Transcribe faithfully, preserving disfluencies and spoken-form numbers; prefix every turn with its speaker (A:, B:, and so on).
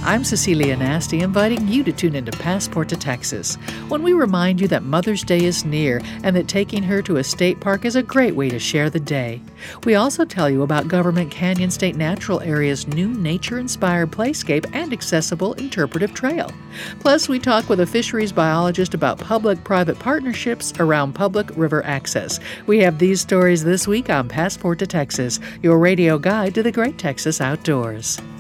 A: I'm Cecilia Nasty, inviting you to tune into Passport to Texas, when we remind you that Mother's Day is near and that taking her to a state park is a great way to share the day. We also tell you about Government Canyon State Natural Area's new nature-inspired playscape and accessible interpretive trail. Plus, we talk with a fisheries biologist about public-private partnerships around public river access. We have these stories this week on Passport to Texas, your radio guide to the great Texas outdoors.